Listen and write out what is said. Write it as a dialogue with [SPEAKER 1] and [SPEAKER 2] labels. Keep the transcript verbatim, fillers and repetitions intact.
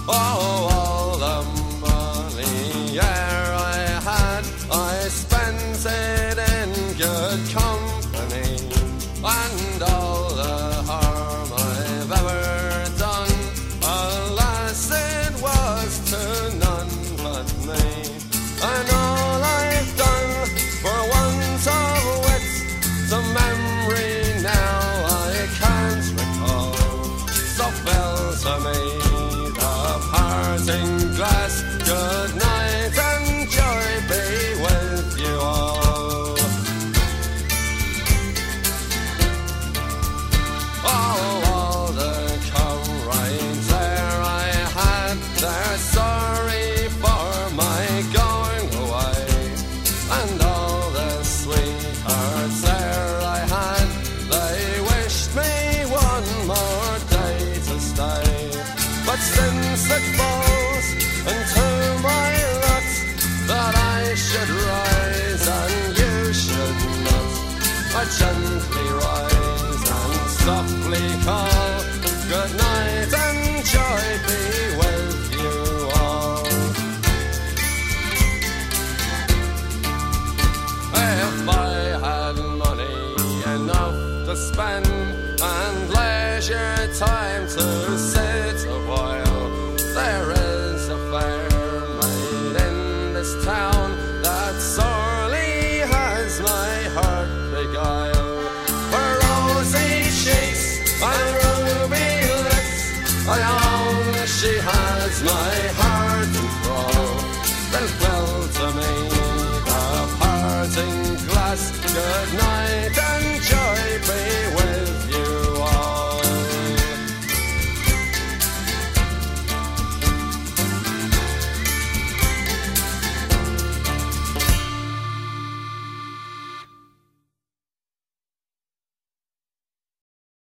[SPEAKER 1] Oh, all the money e'er I had, I spent it in good company, and all the harm I've ever done, alas, it was to none but me. And all I've done for want of wit, to memory now I can't recall. So fell to me parting glass, good night and joy be with you all. Oh, all the comrades there I had, they're sorry for my going away, and all the sweethearts there I had, they wished me one more day to stay. But since it falls into my lot that I should rise and you should not, I gently rise and softly call good night.